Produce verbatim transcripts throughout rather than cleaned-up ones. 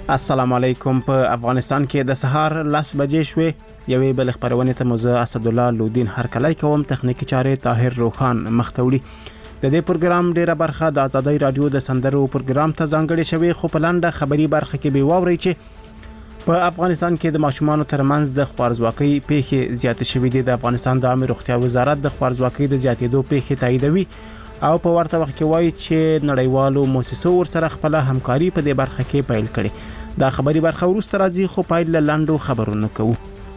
السلام علیکم. په افغانستان کې د سهار لس بجې شوې. یوې بل خبرونه ته موزه اسدالله لودین هرکلی کوم. تخنیکی چارې طاهر روخان مختوړي. د دې پروګرام ډیره برخه د آزادۍ رادیو د سندرو پروګرام ته ځانګړې شوې، خو په لنډه خبري برخه کې به واورئ چې په افغانستان کې د ماشومانو ترمنځ د خوارزواکۍ پیښې زیاتې شوې دي. د افغانستان د عامه روغتیا وزارت د خوارزواکۍ د زیاتېدو پیښې تاییدوي او په ورته وخت کې وایي چې نړیوالو موسسو ورسره خپل همکاري په دې برخه کې پیل کړي. دا خبري برخه وروسته راځي، خو پایل لاندو خبرونه کوو.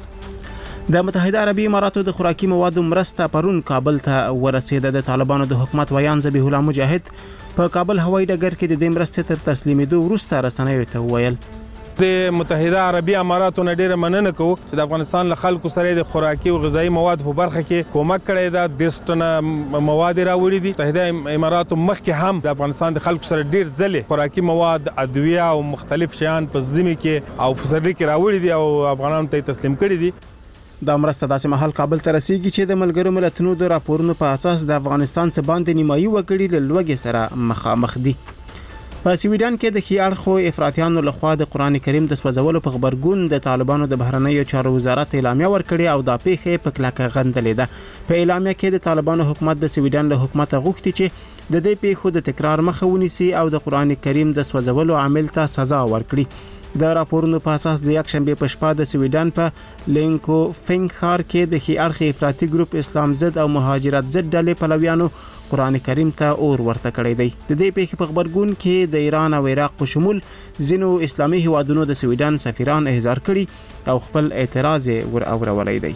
د متحده عربي اماراتو د خوراکي موادو مرسته پرون کابل ته ورسېده. د طالبانو د حکومت ویان ذبیح الله مجاهد په کابل هوایي ډګر کې د دې مرستې تر تسلیمېدو وروسته رسنیو ته وویل د متحده عربي اماراتو نه ډیره مننه کوو چې د افغانستان له خلکو سره د خوراکي او غذایی مواد په برخه کې کومک کړی دا د ستنه مواد راوړي دي. متحده اماراتو مخکې هم د افغانستان د خلکو سره ډیر ځله خوراکي مواد، ادویه او مختلف شیان په ځمکه کې او فسرلي کې راوړي دي او افغانانو ته تسلیم کړي دي. دا مرسته داسې مهال کابل ته رسیږي چې د ملګرو ملتونو د راپورونو په اساس د افغانستان څخه باندې نیمایي وګړي له لوږې سره مخامخ دي. په سویډن کې د ښي اړخو افراطیانو لخوا د قرآن کریم د سوځولو په خبرګون د طالبانو د بهرنیو چارو وزارت اعلامیه ورکړې او دا پیښه په کلکه غندلې ده. په اعلامیه کې د طالبانو حکومت د سویډن له حکومت غوښتي چې د دې پیښو د تکرار مخه ونیسي او د قرآن کریم د سوځولو عامل ته سزا ورکړي. د راپورونو په اساس د یک شنبه په شپه د سویډن په لینکو فینګ ښار کې د ښي اړخ افراطي ګروپ اسلام ضد او مهاجرت ضد ډلې پلویانو قرآن کریم ته اور ورته کړی دی. د دې پیښې په خبرګون کې د ایران او عراق په شمول ځینو اسلامي هیوادونو د سویډن سفیران احضار کړي او خپل اعتراض ور اورولی دی.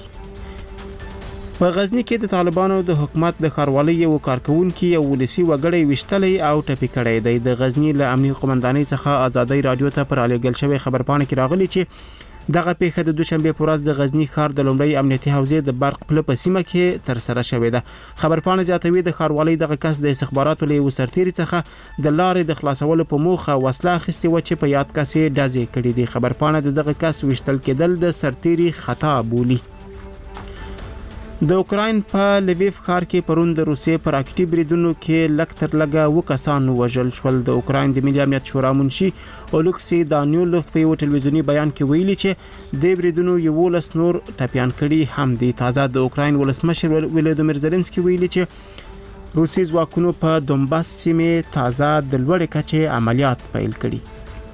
په غزنی کې د طالبانو د حکومت د ښاروالۍ یو کارکونکي یو ولسی وګړی وشتلی او ټپي کړی دی. د غزنی له امنیي قومندانۍ څخه آزادۍ رادیو ته پر الیګل شوی خبرپاڼه کې راغلی چې دغه پیښه د دوشنبه په ورځ د غزنی ښار د لومړی امنیتي حوزې د برق پله په سیمه کې تر سره شوې ده. خبرپاڼه زیاتوي د ښاروالۍ دغه کس د استخباراتو له سرتیري څخه د لارې د خلاصولو په موخه وسله اخیستې و چې په یاد کس یې ډزې کړې دي. خبرپاڼه د دغه کس وشتل کېدل د سرتیري خطا بولي. د اوکراین په لویف ښار کې پرون د روسیې پر راکټي بریدونو کې لږ تر لږه اووه کسان وژل شول. د اوکراین د ملي امنیت شورا منشي اولکسي دانیولوف په یو ټلویزیوني بیان کې ویلي چې د بریدونو یولس نور ټپیان کړي هم دي. تازه د اوکراین ولسمشر ولادیمیر زيلنسکي ویلي چې روسي ځواکونو په دونباس سیمې تازه د لوړې کچې عملیات پیل کړي.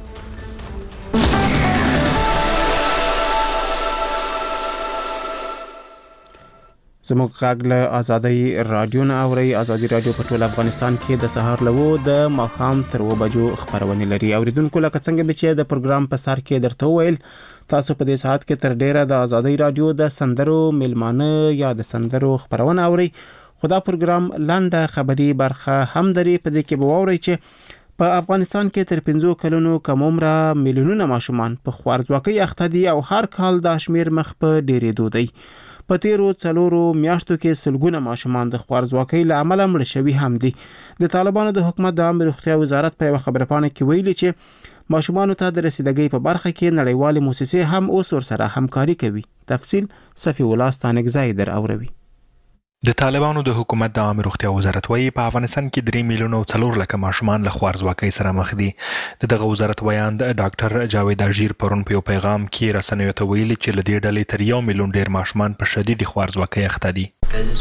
زموږ غږ له آزادۍ رادیو نه اورئ. آزادۍ رادیو په ټول افغانستان کې د سهار له اووه د ماښام تر اووه بجو خبرونه لري. اوریدونکو لکه څنګه چې د پروګرام په سر کې درته وویل، تاسو په دې ساعت کې تر ډیره د آزادۍ رادیو د سندرو میلمانه یا د سندرو خبرونه اورئ. خو دا پروګرام لنډه خبري برخه هم لري. په دې کې به واورئ چې په افغانستان کې تر پنځو کلونو کم عمره میلیونونه ماشومان په خوارزواکۍ اخته دي او هر کال دا شمیر مخ په ډیرېدو دی. په تیرو څلورو میاشتو کې سلګونه ماشومان د خوارزواکۍ له امله مړه شوي هم دي. د طالبانو د حکومت د عامه روغتیا وزارت په یوه خبرپاڼه کې ویلي چې ماشومانو ته د رسیدګۍ په برخه کې نړیوالې موسسې هم اوس ورسره همکاري کوي. تفصیل صفی الله ستانکزی در اوروي. د طالبانو د حکومت د عامه روغتیا وزارت وايي په افغانستان کې درې میلیونه او څلور لکه ماشومان له خوارزواکۍ سره مخ دي. د دغه وزارت ویان د ډاکټر جاوید اژیر پرون په یو پیغام کې رسنیو ته ویلي چې له دې ډلې تر یو میلیون ډیر ماشومان په شدید خوارزواکۍ اخته دي.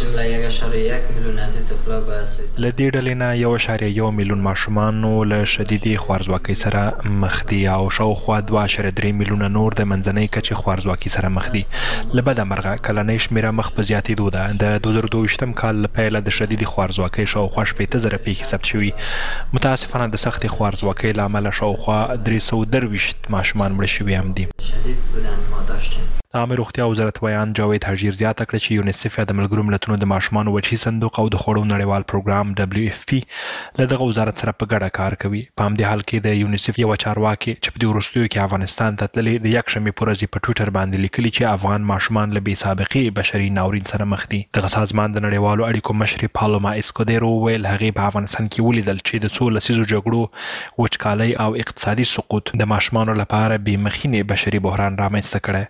له دې ډلې نه یو اعشاریه یو میلیون ماشومان له شدیدي خوارزواکۍ سره مخ دي او شاوخوا دوه اعشاریه درې میلیونه نور د منځنۍ کچې خوارزواکۍ سره مخ دي. له بده مرغه کلنۍ شمېره مخ په زیاتېدو ده. د دوه زره دوه ویشتم کال له پیله د شدیدي خوارزواکۍ شاوخوا شپېته زره پیښې ثبت شوي. متاسفانه د سختې خوارزواکۍ له امله شاوخوا درې سوه درویشت ماشومان مړه شوي هم دي. د عامه روغتیا وزارت ویان جاوید اژیر زیاته کړه چې یونیسف یا د ملګرو ملتونو د ماشومانو وجهي صندوق او د خوړو نړیوال پروګرام دبلیو اف پی له دغه وزارت سره په ګډه کار کوي. په همدې حال کې د یونیسف یو چارواکي چې په دې وروستیو کې افغانستان ته تللي د یک شنبې په ورځ په ټویټر باندې لیکلي چې افغان ماشومان له بې سابقې بشري ناورین سره مخ دي. دغه سازمان د نړیوالو اړیکو مشرې پالوما اسکودیرو ویل هغې په افغانستان کې ولیدل چې د څو لسیزو جګړو، وچکالۍ او اقتصادي سقوط د ماشومانو لپاره بې مخینې بشري بحران رامنځته کړی. د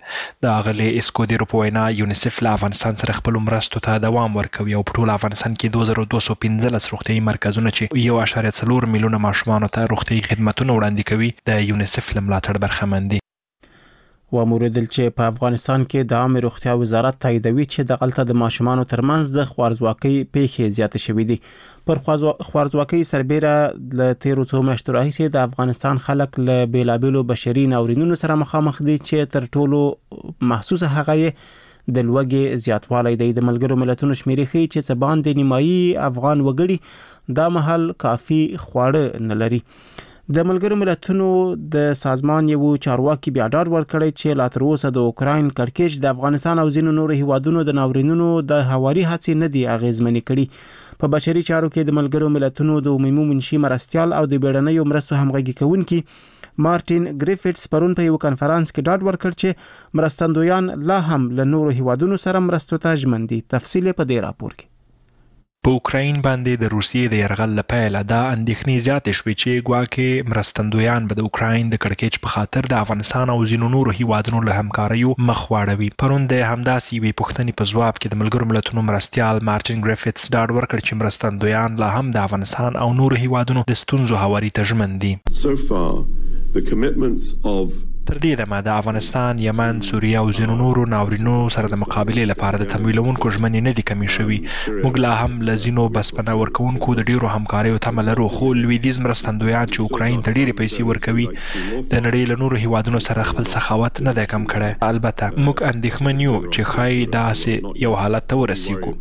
د اغلی اسکودیرو په وینا یونیسف له افغانستان سره خپل مرستو ته دوام ورکوي او په ټول افغانستان کې دوه زره دوه سوه پنځلس روغتیايي مرکزونه چې یو اشاریه څلور میلیونه ماشومانو ته روغتیايي خدماتونه وړاندې کوي د یونیسف له ملاتړ برخمن دي. و موردل چې په افغانستان کې د عامه روغتیا وزارت تاییدوي چې د غلطه د ماشومانو ترمنځ د خوارزواکۍ پیښې زیاتې شوې دي. پر خوارزواکۍ سربېره له تیرو څو میاشتو راهیسې د افغانستان خلک له بیلابیلو بشري ناورینونو سره مخامخ دي چې تر ټولو محسوسه هغه یې د لوږې زیاتوالی دی. د ملګرو ملتونو شمیرې ښیي چې څه باندې نیمایي افغان وګړي دا مهال کافي خواړه نه لري. د ملګرو ملتونو د سازمان یو چارواکي بیا ډاډ ورکړی چې لا تر اوسه د اوکراین کړکېچ د افغانستان او ځینو نورو هیوادونو د ناورینونو د هواري هڅې نه دي اغیزمنې کړي. په بشري چارو کې د ملګرو ملتونو د عمومي منشي مرستیال او د بیړنیو مرستو همغږي کوونکي مارټین ګریفټس پرون په یو کنفرانس کې ډاډ ورکړ چې مرستندویان لا هم له نورو هیوادونو سره مرستو ته ژمن دي. تفصیل په دې راپور کې. په اوکراین باندې د روسیې د یرغل له پیله دا اندېښنې زیاتې شوې چې ګواکې مرستندویان به د اوکراین د کړکېچ په خاطر د افغانستان او ځینو نورو هیوادونو له همکاریو مخ واړوي. پرون د همداسې یوې پوښتنې په ځواب کې د ملګرو ملتونو مرستیال مارټین ګریفټس ډاډ ورکړ چې مرستندویان لا هم د افغانستان او نورو هیوادونو د ستونزو هواري ته ژمن دي. So far, the commitments of تر دې دمه د افغانستان، یمن، سوریه او ځینو نورو ناورینو سره د مقابلې لپاره د تمویلونکو ژمنې نه دي کمې شوي. موږ لا هم له ځینو بسپنه ورکوونکو د ډیرو همکاریو تمه لرو، خو لویدیځ مرستندویان چې اوکراین ته ډیرې پیسې ورکوي د نړۍ له نورو هیوادونو سره خپل سخاوت نه دی کم کړی. البته موږ اندېښمن یو چې ښایي داسې یو حالت ته ورسیږو.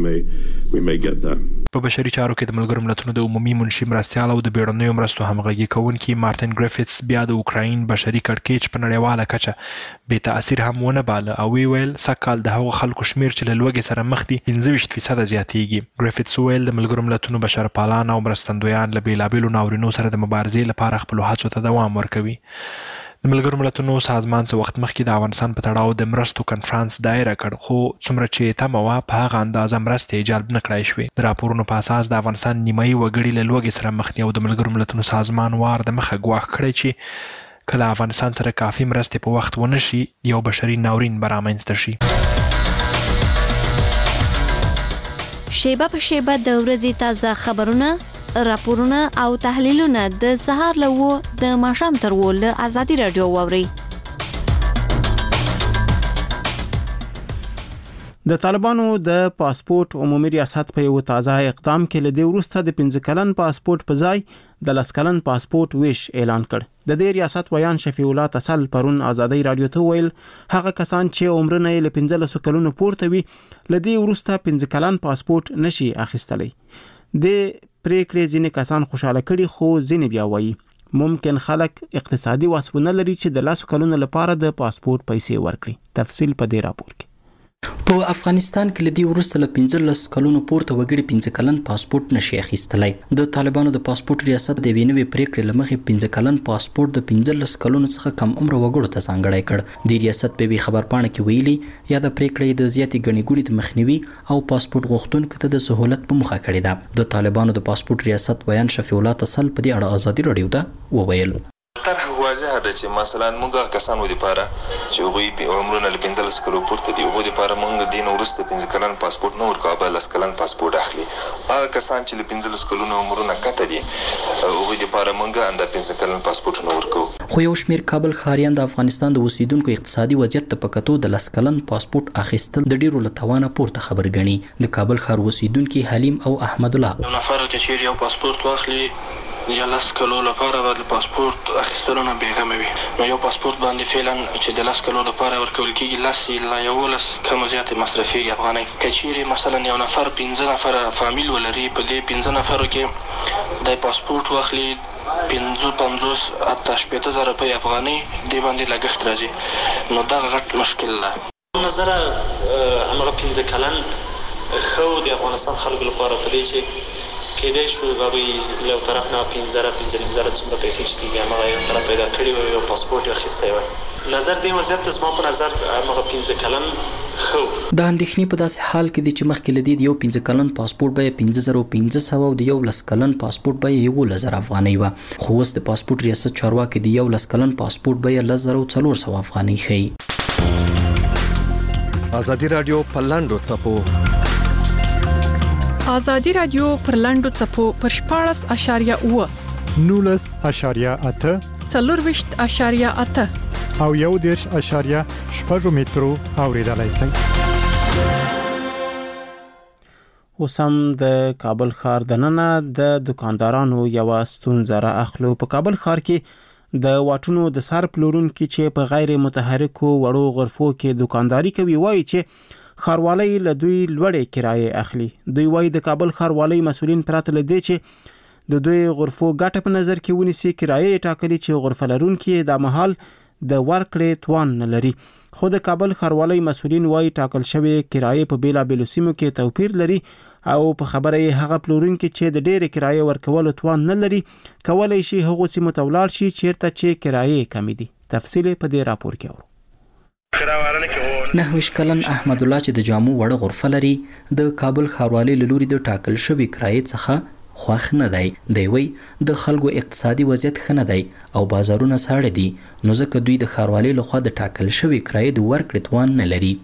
په بشري چارو کې د ملګرو ملتونو د عمومي منشي مرستیال او د بیړنیو مرستو همغږي کوونکي مارټین ګریفټس بیا د اوکراین بشري کړکېچ په نړیواله کچه بې تاثیر هم ونه باله او وی ویل سږکال د هغو خلکو شمیر چې له لوږې سره مخ دي پنځه ویشت فیصده زیاتیږي. ګریفټس ویل د ملګرو ملتونو بشرپالان او مرستندویان له بیلابیلو ناورینو سره د مبارزې لپاره خپلو هڅو ته دوام ورکوي. د ملګرو ملتونو سازمان څه وخت مخکې د افغانستان په تړاو د مرستو کنفرانس دایره کړ، خو څومره چې تمه وه په هغه اندازه مرستې جلب نه کړای شوې. د راپورونو په اساس د افغانستان نیمایي وګړي له لوږې سره مخ دي او د ملګرو ملتونو سازمان وار د مخه ګواښ کړی چې کله افغانستان سره کافي مرستې په وخت ونه شي یو بشري ناورین به رامنځته شي. شیبه په شیبه د ورځې تازه خبرونه، راپورونه او تحلیلونه د سهار له و د ماښام تر و له ازادي رادیو واوري. د طالبانو د پاسپورت عمومي ریاست په یو تازه اقدام کې له دې وروسته د پنځه کلن پاسپورت په ځای د لس کلن پاسپورت ویش اعلان کړ. د دې ریاست ویان شفیع الله تسل پرون ازادي رادیو ته ویل هغه کسان چې عمرونه یې له پنځلسو کلونو پورته وي له دې وروسته پنځه کلن پاسپورت نشي اخیستلی. د پریکړې ځینې کسان خوشاله کړي، خو ځینې بیا وایي ممکن خلک اقتصادي وسونه لري چې د لسو کلونو لپاره د پاسپورت پیسې ورکړي. تفصیل په دې راپور کې. په افغانستان کې لدی ورسته له پنځلس کلونو پورته وګړي پنځه کلن پاسپورت نشي اخیستلای. د طالبانو د پاسپورت ریاست د وینوي پریکړې لمخې پنځه کلن پاسپورت د پنځلس کلونو څخه کم عمر وګړو ته ځانګړی کړ. د ریاست په وی خبرپاڼه کې ویلي یا د پریکړې د زیاتې غني ګوڼې د مخنیوي او پاسپورت غوښتونکو ته د سہولت په مخه کړې ده. د طالبانو د پاسپورت ریاست ویان شفیع الله تسل په دې اړه ازادي رادیو ته وویل. طرح واضحه ده چې مثلا موږ کسانو لپاره چې هغوی عمرونه له پنځلس کلو پورته دي هغوی لپاره موږ دین وروسته پنځه کلن پاسپورت نه ورکوو، بل لس کلن پاسپورت اخلي. هغه کسان چې له پنځلس کلونو عمرونه کته دي هغوی لپاره موږ انده پنځه کلن پاسپورت نه ورکوو. خو یو شمیر کابل ښاریان د افغانستان د اوسیدونکو اقتصادي وضعیت ته په کتو د لس کلن پاسپورت اخیستل د ډیرو له توانه پورته خبر ګڼي. د کابل ښار اوسیدونکي حلیم او احمد الله یو نفر چې چیرې یو پاسپورت واخلي یا لس کلو لپاره به د پاسپورت اخیستلو نه بېغمه وي، نو یو پاسپورت باندې فعلا چې د لس کلو لپاره ورکول کېږي لس لا یولس کم زیاتې مصرفېږي افغانۍ. که چیرې مثلا یو نفر پنځه نفره فامیل ولري په دې پنځه نفرو کې د پاسپورت واخلي پنځه پنځوس حتی شپېته زره روپۍ افغانۍ دې باندې لګښت راځي، نو دغه غټ مشکل ده. نظره همغه پنځه کلن ښه د افغانستان خلکو لپاره په دې چې کېدای شو هغوی له یو طرف نه پنځه زره پنځه نیم زره څومره پیسې چې کېږي همغه یو طرف پیدا کړي وي، یو پاسپورت یې اخیستی وی. نظر دې وضعیت ته زما په نظر همغه پنځه کلن ښه. د اندېښنې په داسې حال کې دی چې مخکې له دې د یو پنځه کلن پاسپورت بیه پنځه زره پنځه سوه او د یو لس کلن پاسپورت بیه یولس زره افغانۍ وه، خو اوس د پاسپورت ریاست چارواکي د یو لس کلن پاسپورت بیه لس زره څلور سوه افغانۍ ښیي. ازادي رادیو په لاندو چپو ازادي رادیو پر لاندو چپو پر شپاړس اشاریه اوه نولس اشاریه اته څلورویشت اشاریه اته او یو دیرش اشاریه شپږ مترو اوریدلای شئ. اوس هم د کابل ښار دننه د دکاندارانو یو ستونزه را اخلو. په کابل ښار کې د واټونو د سر پلورونکو چې په غیر متحرکو وړو غرفو کې دکانداري کوي وایي چې ښاروالۍ له دوی لوړې کرایې اخلي. دوی وایي د کابل ښاروالۍ مسؤلین پراته لدی چې د دوی غرفو ګټه په نظر کې ونیسي. کرایې ټاکلي چې غرفه لرونکي د مهال د ورکړې توان نه لري. خو د کابل ښاروالۍ مسؤلین وایي ټاکل شوی کرایې په بیلابېلو سیمو کې توپیر لري او په خبره یې هغه پلورونکي چې د ډېرې کرایې ورکولو توان نه لري کولای شي هغو سیمو ته ولاړ شي چیرته چې کرایې کمې دي. تفصیل په دې راپور کې اورو. نهویش کلن احمد الله چې د جامو وړه غرفه لري د کابل ښاروالۍ له لوري د ټاکل شوی کرایې څخه خوښ نه دی. دی وی د خلکو اقتصادي وضعیت ښه نه دی او بازارونه ساړه دي نو ځکه دوی د ښاروالۍ لخوا د ټاکل شوی کرایې د ورکړې توان نه لري.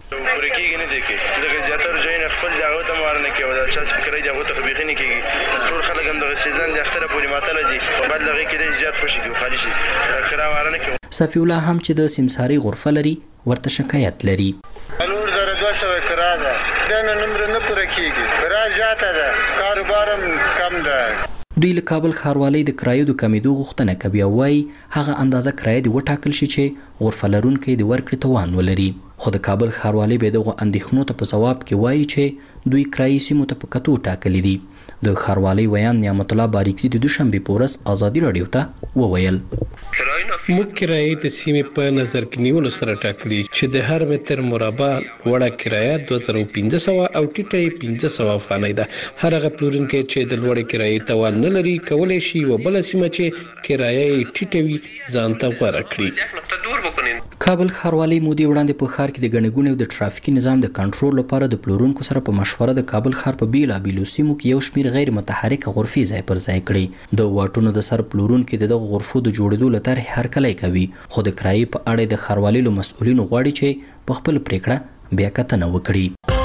صفی الله هم چې د سمساري غرفه لري ورته شکایت لري. نور زره دوه سوه کرا ده دا نه نمبر نه پوره کیږي کرا زیاته ده کاروبارم کم ده. دوی له کابل ښاروالۍ د کرایو د کمیدو غوښتنه کوي او وايي هغه اندازه کرایه د وټاکل شي چې غرفه لرونکي د ورکړې توان ولري. خو د کابل ښاروالۍ به دغه اندېښنو ته په ځواب کې وایي چې دوی کرایي سیمو ته په کتو ټاکلي دي. د ښاروالۍ ویان نعمت الله باریکزي د دوشنبه په ورځ ازادي رادیو ته وویل موږ کرایې د سیمې په نظر کې نیولو سره ټاکلي چې د هر متر مربع وړه کرایه دوه زره پنځه سوه او ټیټه یې پنځه سوه افغانۍ ده. هر هغه پلورونکی چې د لوړې کرایې توان نه لري کولی شي یوه بله سیمه چې کرایه یې ټیټه وي ځان ته غوره کړي. کابل ښاروالۍ مودې وړاندې په ښار کې د ګڼې ګوڼې او د ټرافیکي نظام د کنټرول لپاره د پلورونکو سره په مشوره د کابل ښار په بیلابېلو سیمو کې یو شمېر غیر متحرکه غرفې ځای پر ځای کړي. د واټونو د سر پلورونکي د دغو غرفو د جوړېدو له طرحې هرکلی کوي خو د کرایې په اړه د ښاروالۍ له مسؤلینو غواړي چې په خپل پریکړه بیا کتنه وکړي.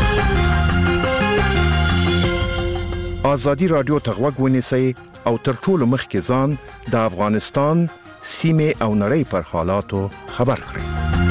ازادي رادیو ته غوږ ونیسئ او تر ټولو مخکې ځان د افغانستان سیمې او نړۍ پر حالاتو خبر کړئ.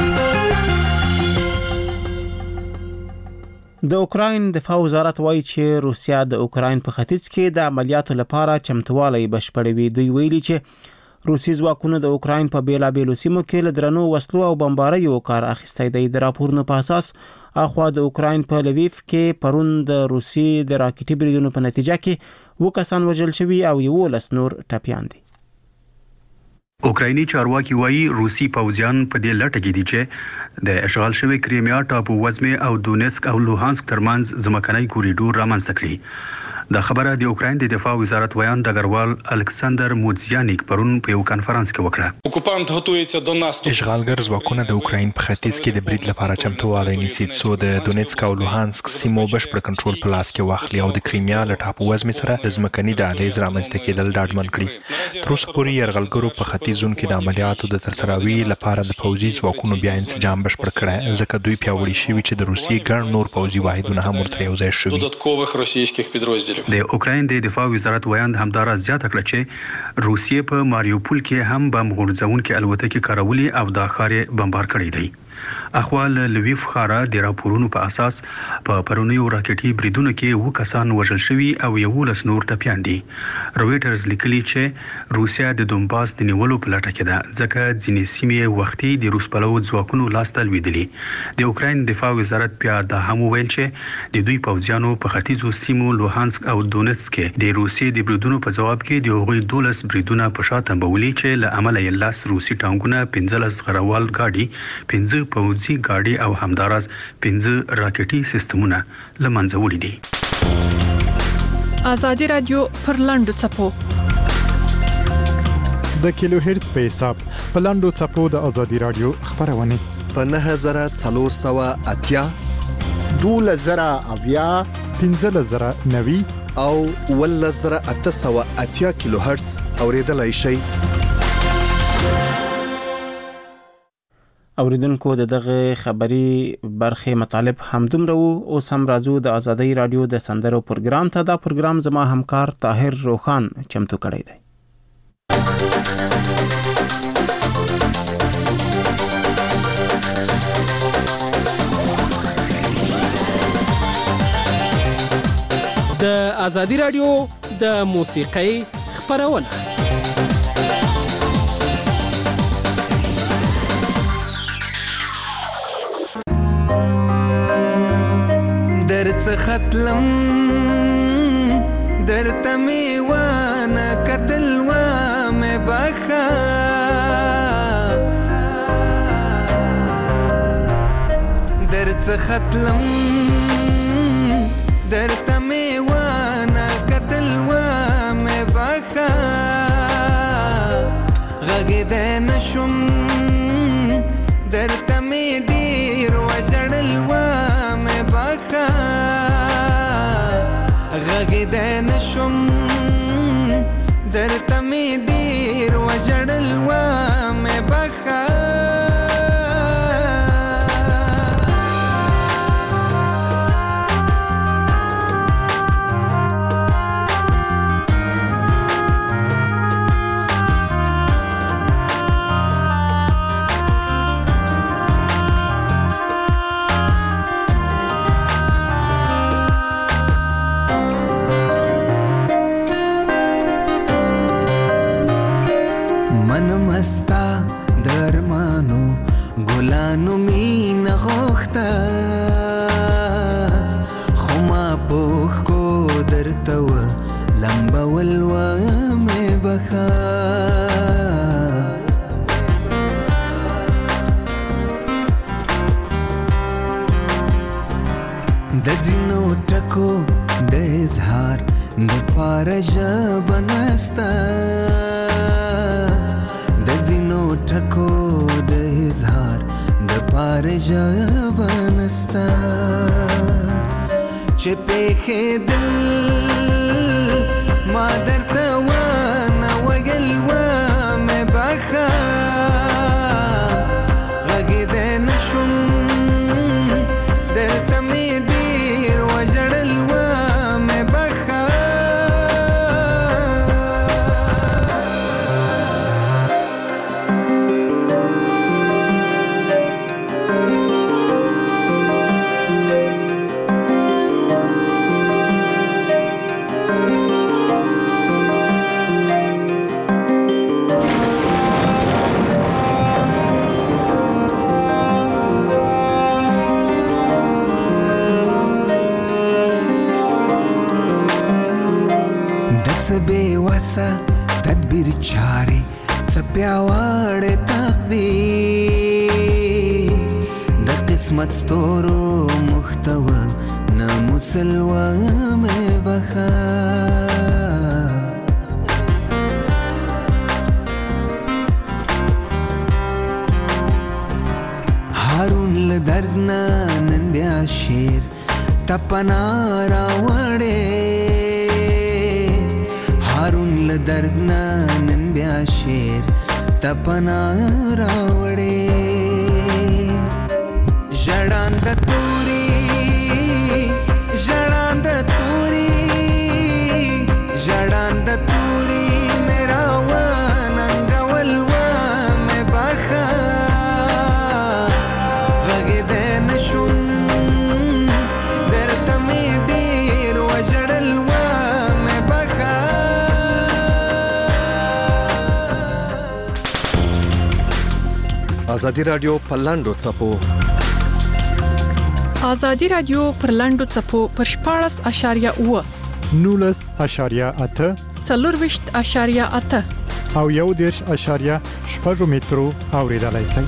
د اوکراین دفاع وزارت وایي چې روسیا د اوکراین په ختیځ کې د عملیاتو لپاره چمتووالی بشپړوي. دوی ویلي چې روسي ځواکونو د اوکراین په بیلابېلو سیمو کې له درنو وسلو او بمباریو کار اخیستی دی. د راپورونو په اساس اخوا د اوکراین په لویف کې پرون د روسي د راکټي بریدونو په نتیجه کې اووه کسان وژل شوي او یولس نور ټپیان دي. اوکرایني چارواکي وایي روسي پوځیان په دې لټه کې دي چې د اشغال شوی کریمیا ټاپو وزمې او دونیسک او لوهانسک ترمنځ ځمکنی کوریډور رامنځته کړي. دا خبره د اوکراین د دفاع وزارت ویان ډګروال الکساندر موزیانیک پرون په یو کانفرنس کې وکړه. اشغالګر ځواکونه د اوکراین په ختیځ کې د برید لپاره چمتووالی نیسي څو د دونیسک او لوهانسک سیمو بشپړ کنټرول په لاس کې واخلي او د کریمیا له ټاپو وزمې سره د ځمکني دهلیز رامنځته کېدل ډاډمن کړي. تر اوسه پورې یرغلګرو په ختیځ زون کې د عملیاتو د ترسروي لپاره د پوځي ځواکونو بیا انسجام بشپړ کړی ځکه دوی پیاوړي شوي چې د روسیې ګڼ نور پوځي واحدونه هم ورته یوځای شوي. د اوکراین د دفاع وزارت ویاند همدارا زیاته کړه چې روسیې په ماریوپول کې هم بم غورځونکي الوتکې کارولي او دا ښار بمبار کړی دی. اخوال لویف ښاره د راپورونو په اساس په پرونیو راکټي بریدونو کې اووه کسان وژل شوي او یولس نور ټپیان دي. رویټرز لیکلي چې روسیا د دونباس د نیولو په لټه کې ده ځکه ځینې سیمې وختي د روس پلو ځواکونو لاسته لوېدلي. د اوکراین دفاع وزارت بیا دا هم وویل چې د دوی پوځیانو په ختیځو سیمو لوهانسک او دونیتسک کې د روسیې د بریدونو په جواب کې د هغوی دولس بریدونه په شا تنبولي چې له امله یې لس روسي ټانکونه پنځلس غروال ګاډي پنځه پوځي ګاډي او همداراز پنځه راکټي سیستمونه له منځه وړي دي. ازادي رادیو پر لاندو چپو د کیلو هرتز په حساب په لاندو چپو د ازادي رادیو خبرونه په نه زره څلور سوه اتیا دوله زره اویا پنځه زره نوي او ول زره اته سوه اتیا کیلو هرتز اوریدلای شئ. اوریدونکو د دغه خبري برخه مطالب همدومره وو. اوس هم راځو د آزادۍ رادیو د سندرو پروګرام ته. دا پروګرام زما همکار طاهر روخان چمتو کړی دی. د آزادۍ رادیو د موسیقۍ خبرونه ختلم درته می وانه قتل و مې بخا درته ختلم درته می وانه قتل و مې بخا غږېدی نشم درته می ډېر وژړل و مې بخا غږېدی نشم درته مې ډېر وژړل و مې بخا مستا درمانو ګلانو مینه غوښته خو ما پوښ کو درته و لمبول و مې بخا د ځینو ټکو د اظهار د پاره ژبه نسته ټکو د اظهار د پاره ژبه نسته چې پېښېدل ما درته ونه ویل و مې بخا غږېدی نشم درته مې ډېر وژړل و مې بخا بېوسه تدبیر چارې څه پیاوړی تقدیر د قسمت ستورو محتوه نه مسلوه مې بخا هارون له درد نه نن بیا شعر ته پناه راوړې هارون له درد نه نن بیا شعر ته پناه راوړې ژړانده توري ژړانده توري ژړانده توري مې راوننګول و مې بخا غږېدی نشم درته مې ډېر وژړل و مې بخا آزادی رادیو په لاندو څپو آزادی رادیو پر لاندو څپو پر شپاړس اشاریه اوه نولس اشاریه اته څلورویشت اشاریه اته او یو دېرش اشاریه شپږ مترو اوریدلای شئ.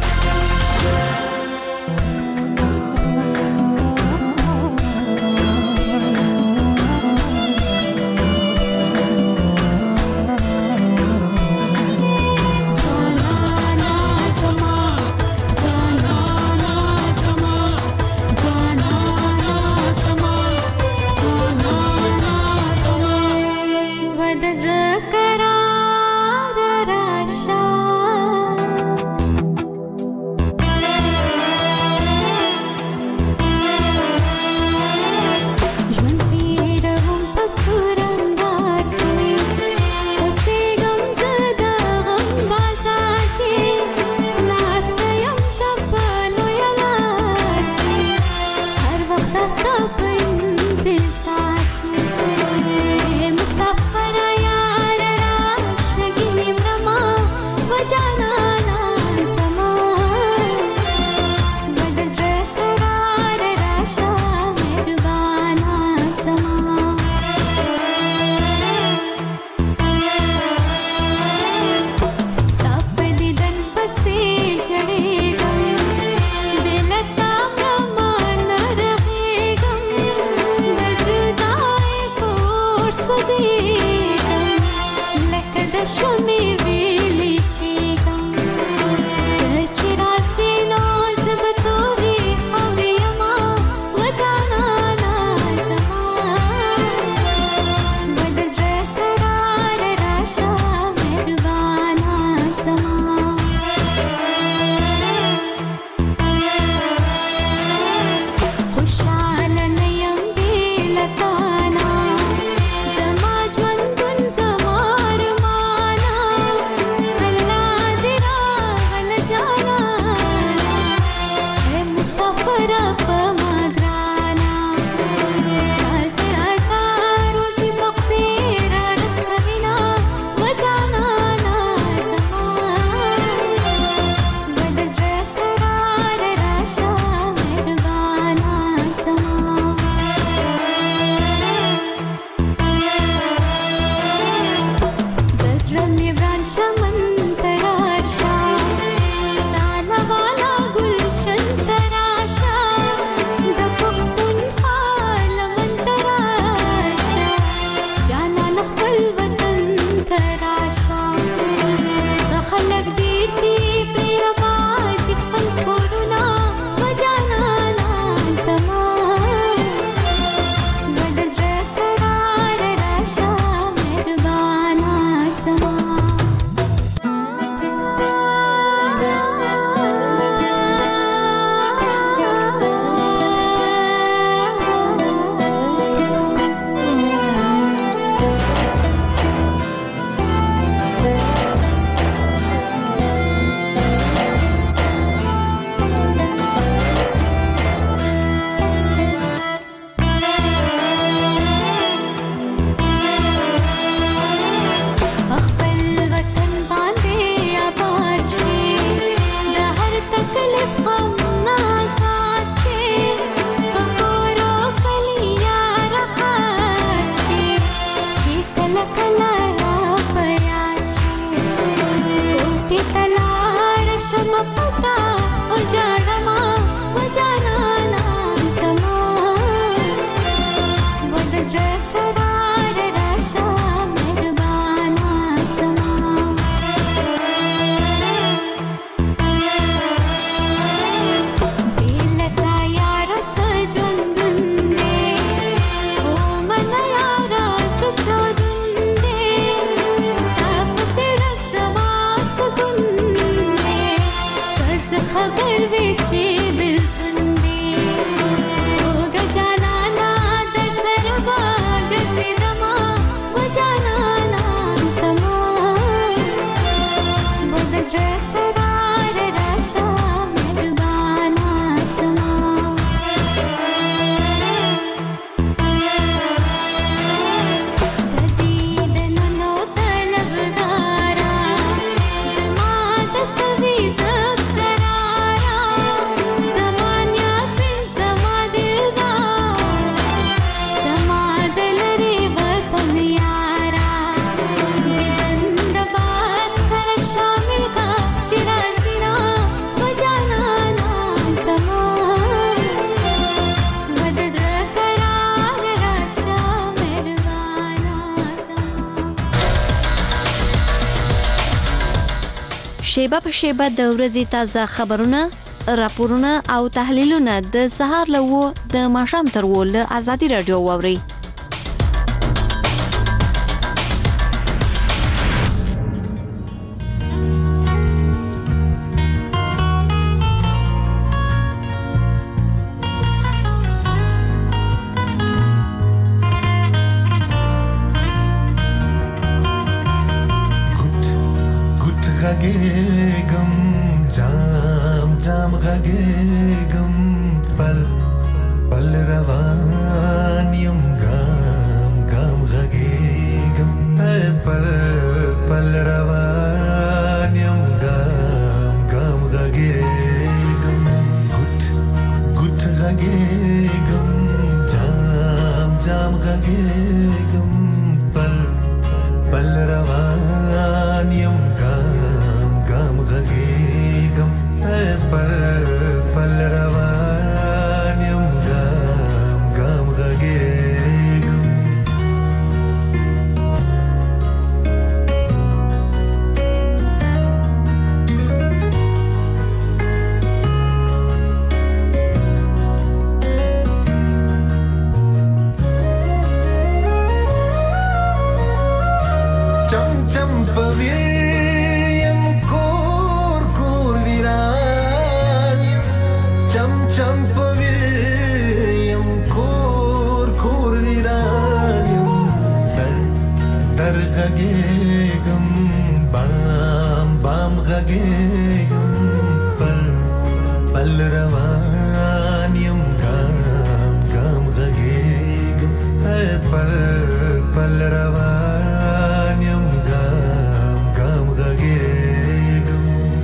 شیبه په شیبه د ورځې تازه خبرونه، راپورونه او تحلیلونه د سهار له و د ماښام تر و له ازادي رادیو واوري. غږېږم جام جام غږېږم پل پل روان یم ګام ګام غږېږم پل پل روان یم ګام ګام غږېږم ګوت ګوت غږېږم جام جام غږېږم پل پل روان یم غږېږم پل پل روان یم ګام ګام غږېږم غږېږم بام بام غږېږم پل پل روان یم ګام ګام غږېږم پل پل روان یم ګام ګام غږېږم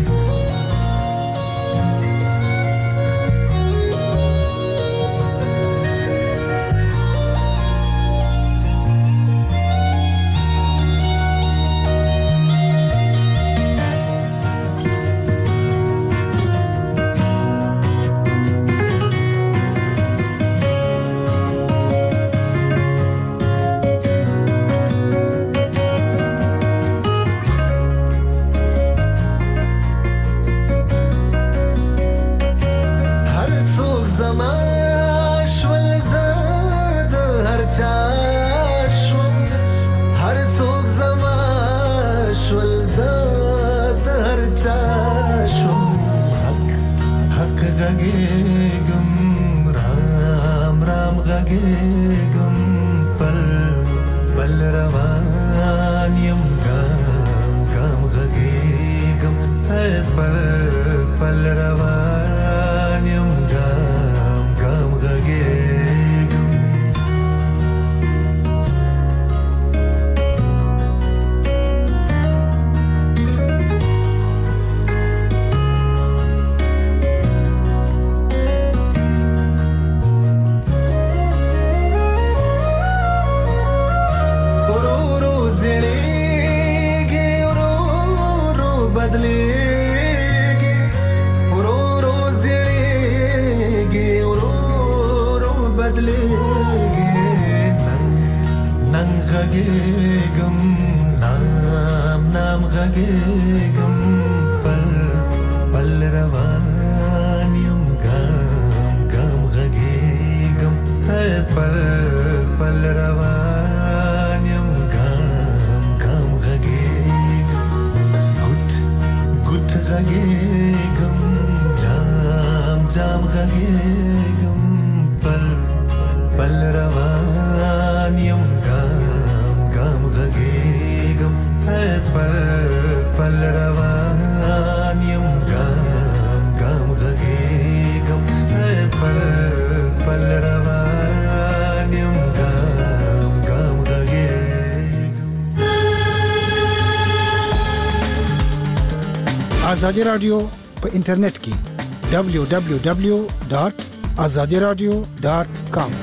آزادی رادیو په انټرنیټ کې دبلیو دبلیو دبلیو ډاټ آزادي رادیو ډاټ کام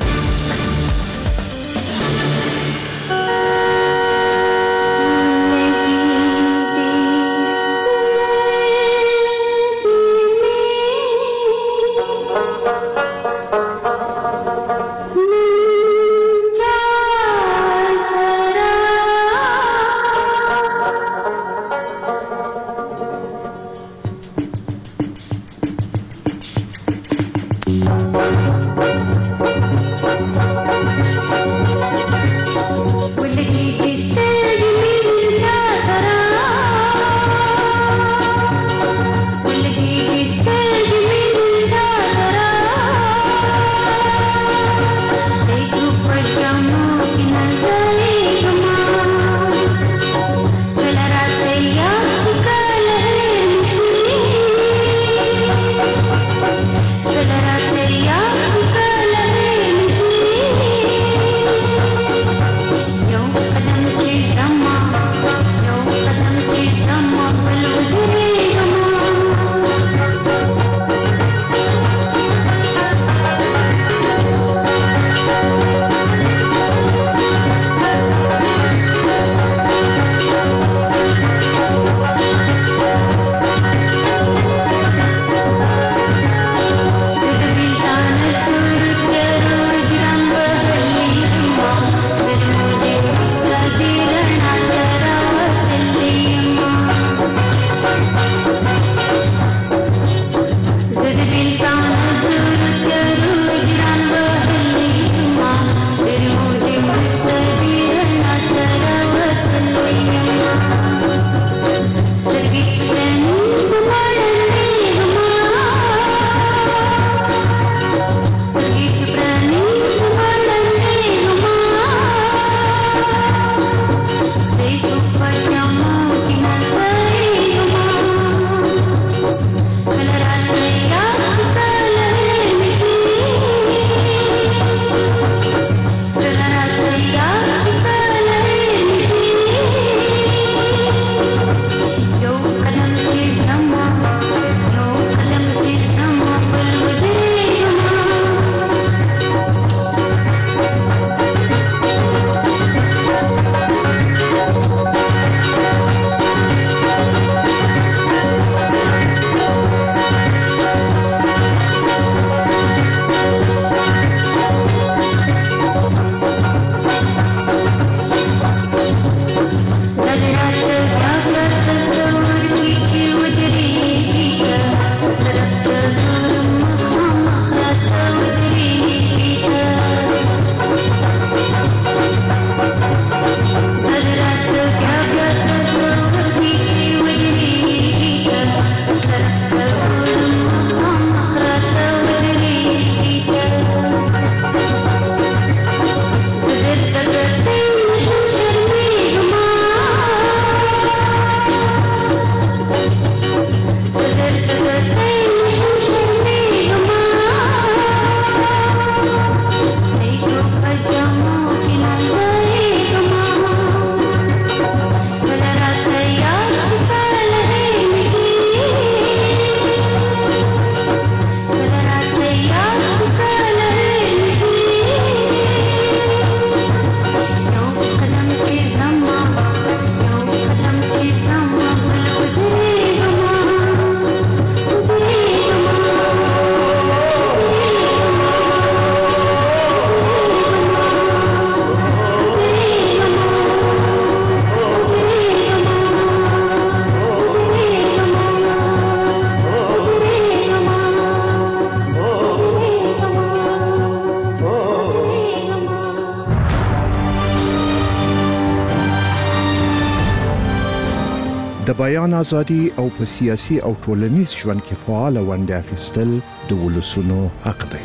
د بیان ازادي او په سیاسي او ټولنیز ژوند کې فعال ونډه اخیستل د ولسونو حق دی.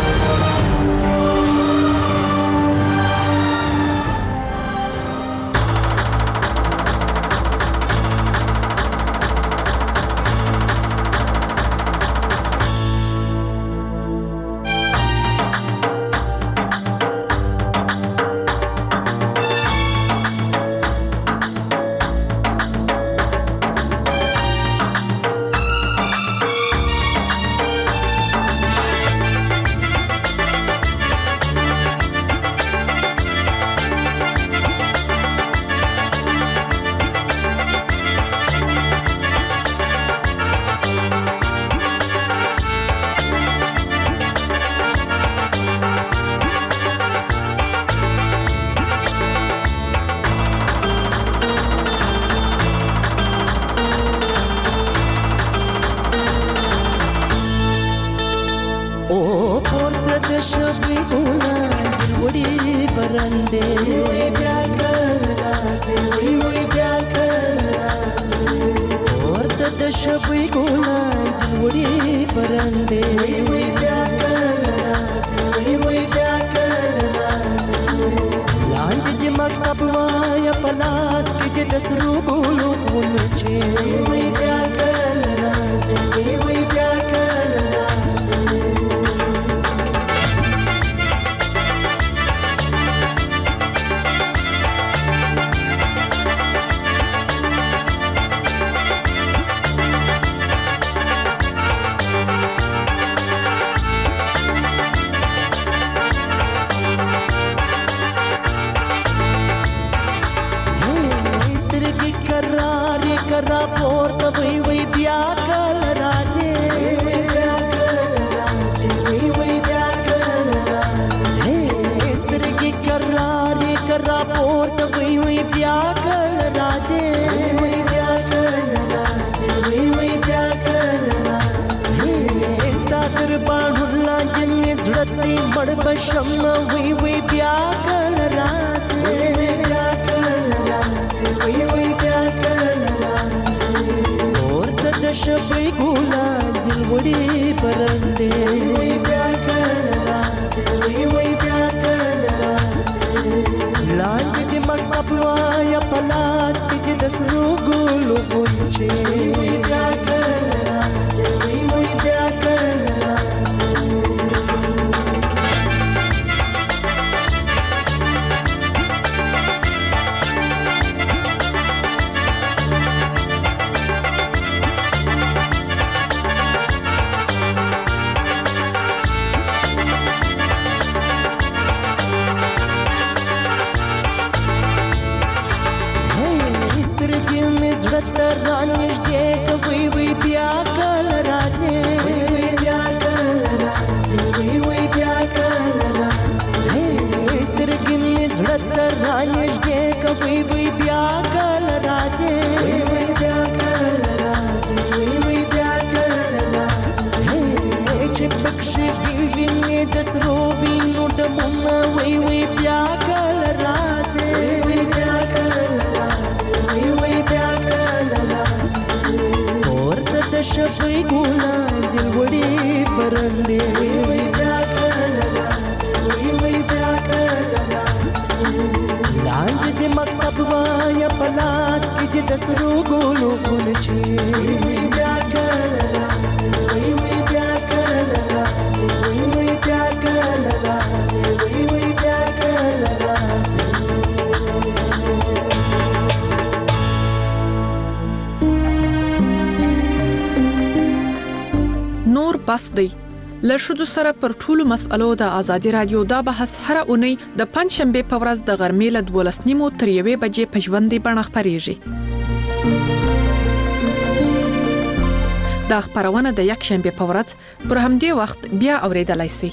بس دی له ښځو سره پر ټولو مسألو د ازادي رادیو دا بحث هر اونۍ د پنځ شنبه په ورځ د غرمې له دولس نیمو تر یوې بجې په ژوندۍ بڼه خپریږي. دا خبرونه د یک شنبه په ورځ پر همدې وخت بیا اوریدلای شئ.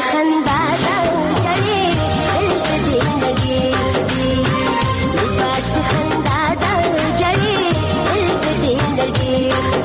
خندا دا جړې دل دې لګي لباس خندا دا جړې دل دې لګي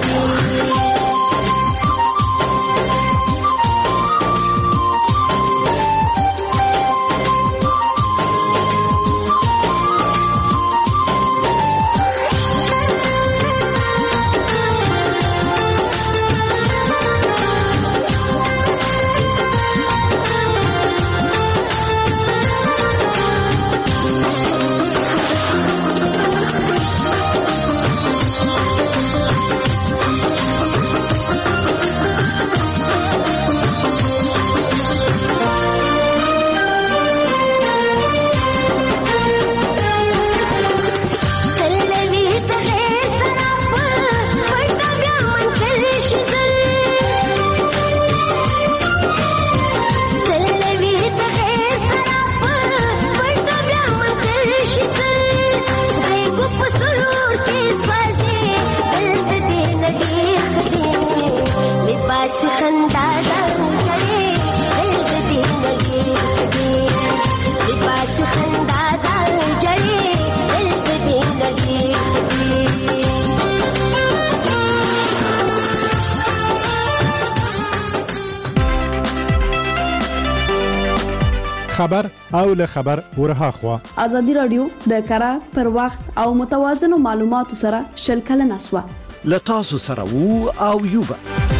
خبر او له خبر ورها خوا ازادي رادیو د کره پر وخت او متوازن معلوماتو سره شلکل نسوه ل تاسو سره وو او یوبا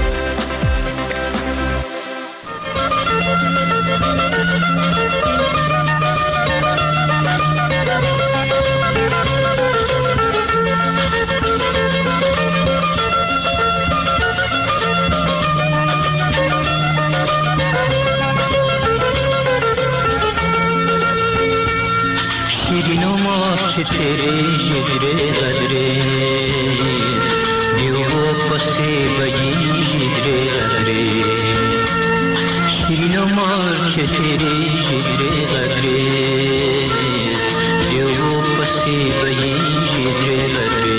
तेरे जिगरे गदरे दियो पसे बजी जिगरे गदरे शिरीनो मार्च तेरे जिगरे गदरे दियो पसे बजी जिगरे गदरे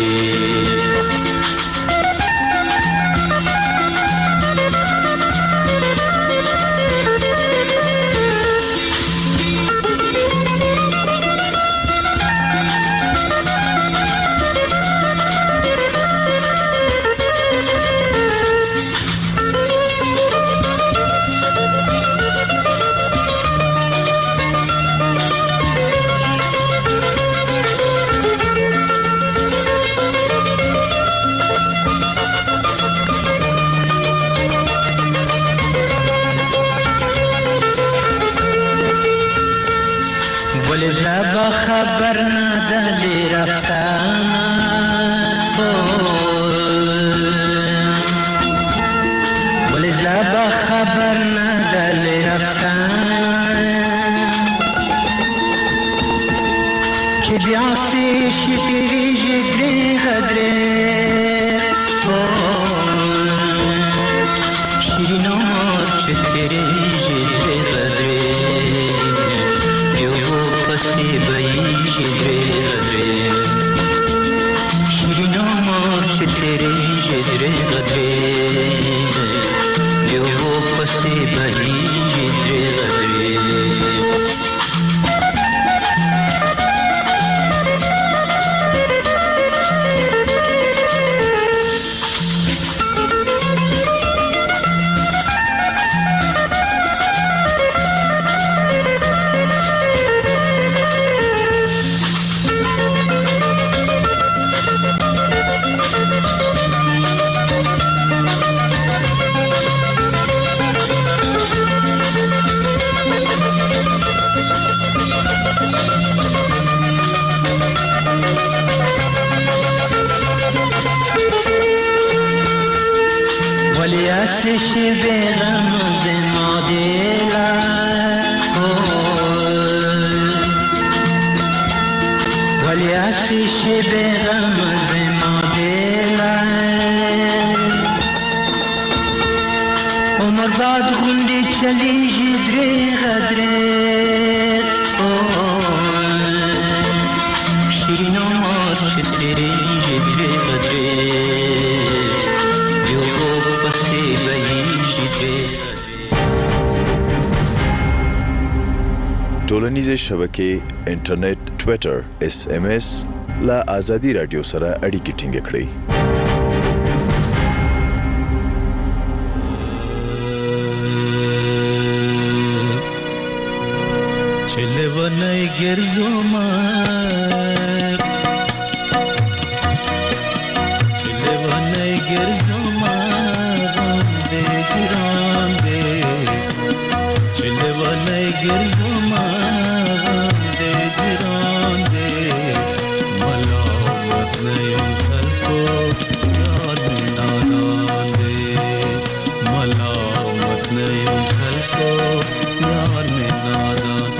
خبر ندلی رفتن ولی زبا خبر ندلی رفتن چه بیاسی شکری جگری غدره شیرین آمار چه تیری جگری غدره پسی بایی جدره غدره شیرین آمار چه تیره جدره غدره دیو پسی بایی جدره غدره ټولنیزې شبکې انټرنیټ ټوئیټر اس ام اس لا ازادي رادیو سره اړیکې ټینګ کړئ. چله ونای گرزوما چله ونای گرزوما رانده گرانده چله ونای گرزوما رانده گرانده ملامت نیم خلکو یار منادانده ملامت نیم خلکو یار منادانده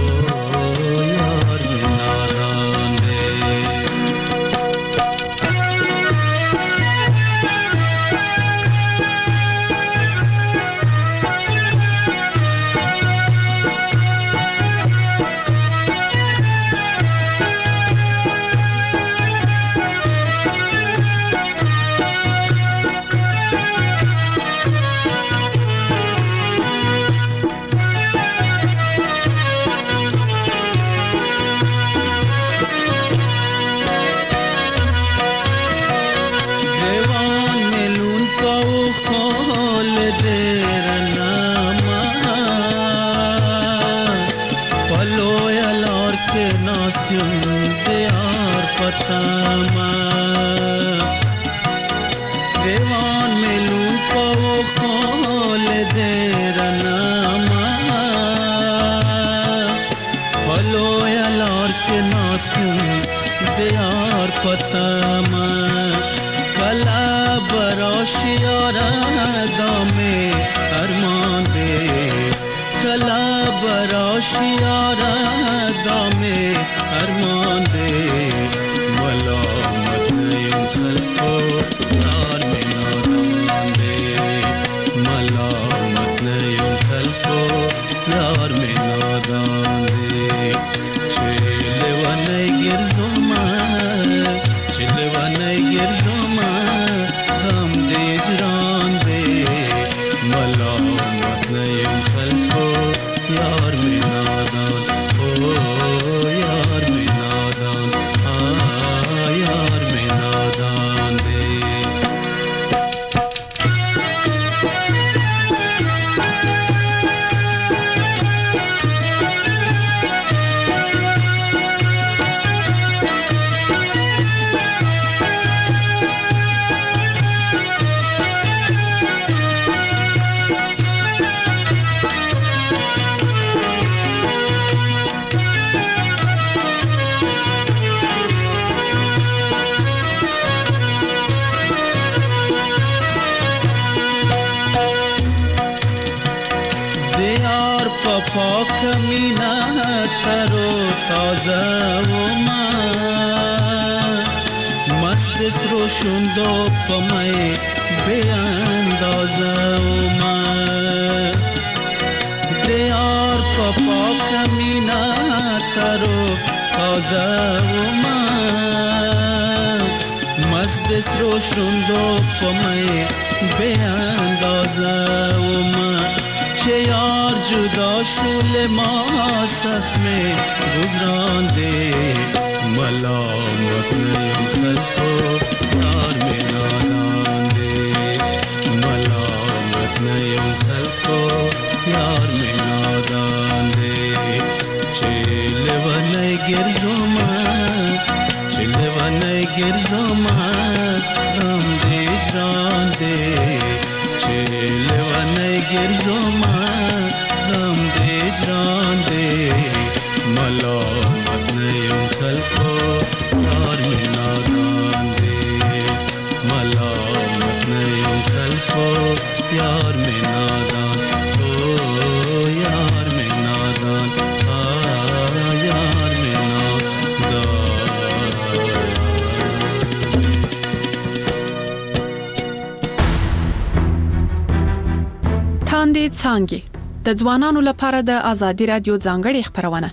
څانګې د ځوانانو لپاره د ازادي رادیو ځانګړي خبرونه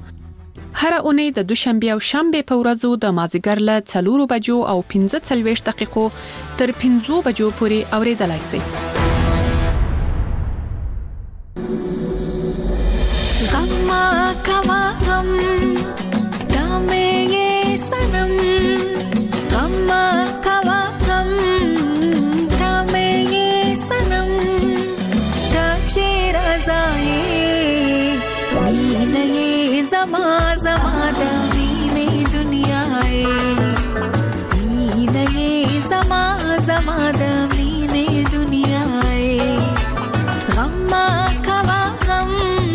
هر اونۍ د دوشنبه او شنبه په ورځو د مازیګر له څلورو بجو او پنځه څلوېښت دقیقو تر پنځو بجو پورې اوریدلای شئ. गम्मा कवा गम दामे ये सनम गम्मा कवा गम दामे ये सनम ताचे रज़ाए मीन ये ज़मा ज़मा दामीने दुनियाए मीन ये ज़मा ज़मा दामीने दुनियाए गम्मा कवा गम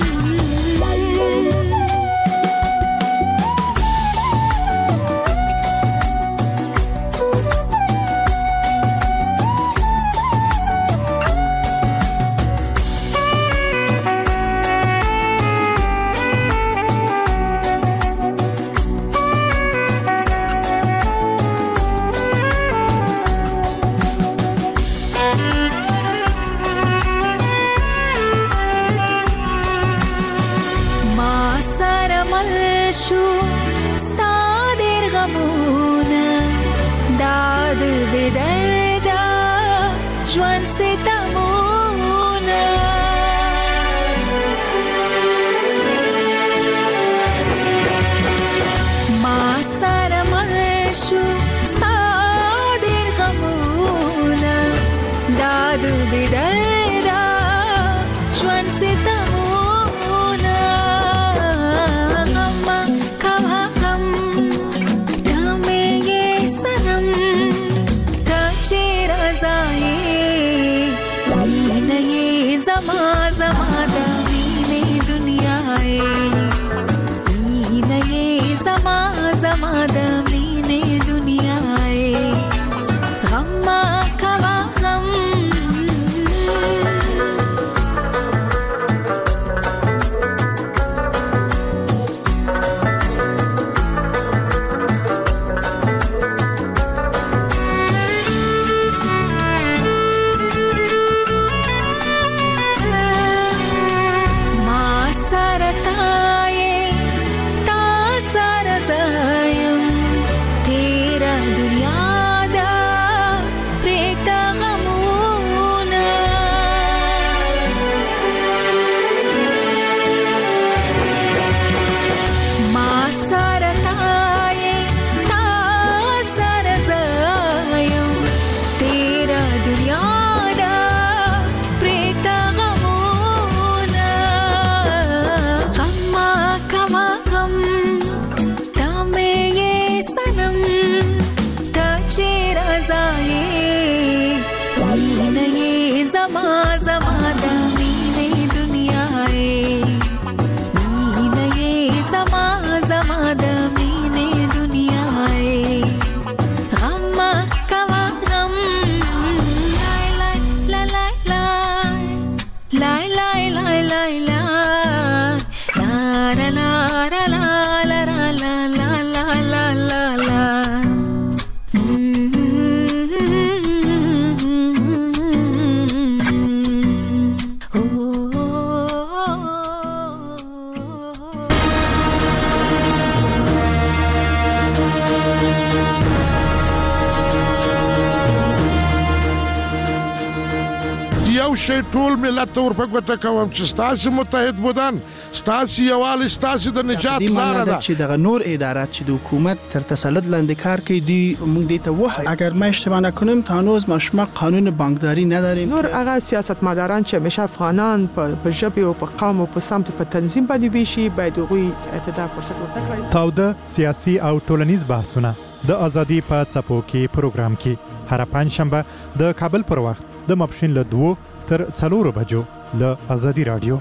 شي ټول ملت ته ورپګوته کوم چې ستاسو متحد بودن ستاسو یوال ستاسو د نجات لار ده چې د نور ادارات چې د حکومت تر تسلط لاندې کار کوي دی موږ دې ته وه اگر ما اشتباه نکنم تا هنوز ما شما قانون بانکداری نداریم نور هغه سیاستمداران چې همیشه افغانان په ژبه او په قوم او په سمت په تنظیم باندې ویشي باید غوي اتدا فرصت ورکړي تاوده سیاسي او ټولنیز بحثونه د ازادي په څپو کې پروګرام کې هر پنځشنبه د کابل پر وخت د ماپښین له دوه تر څلورو بجو له ازادي رادیو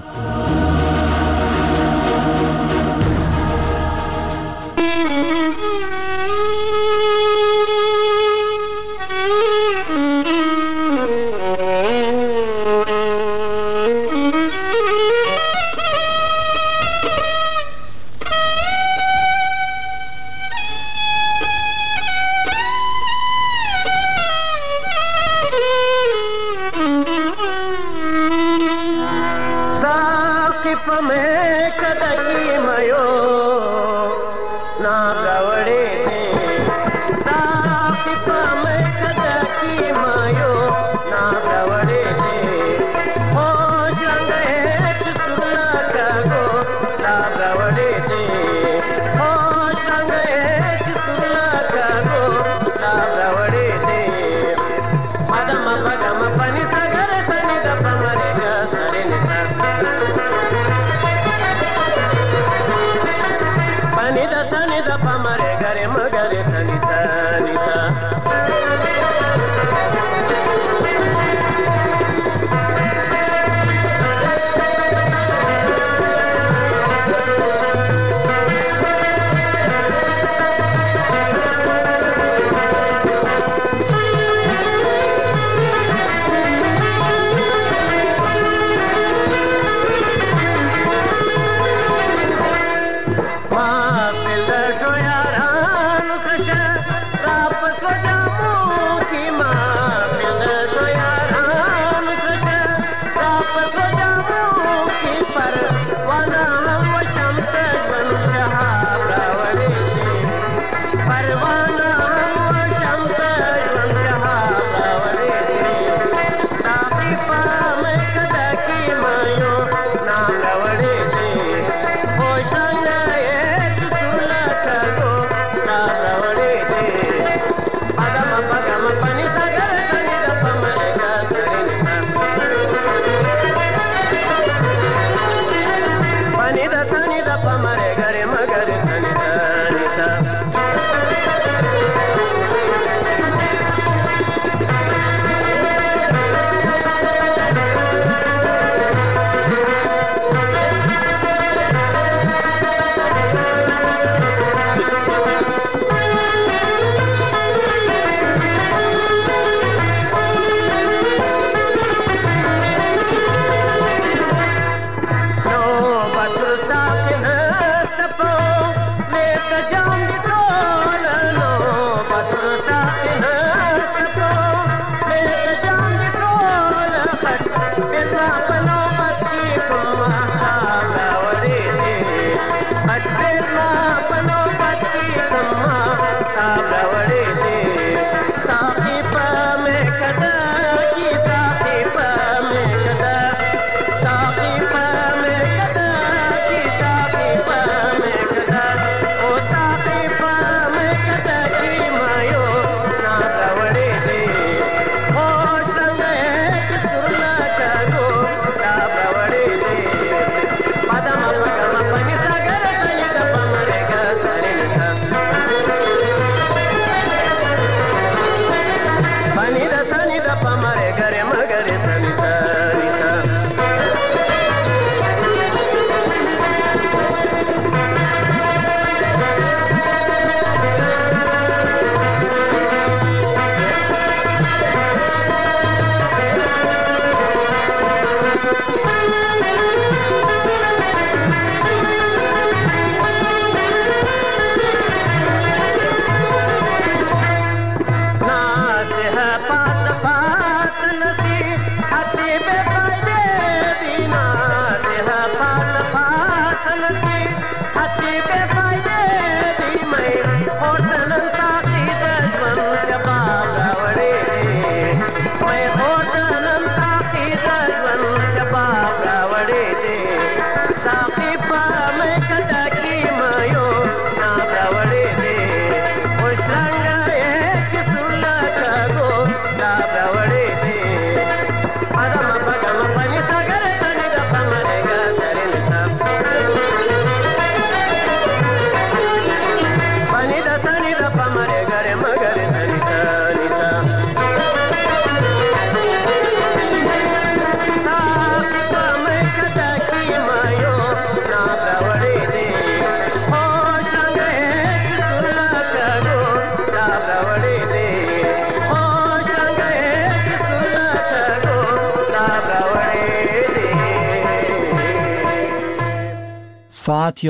साथ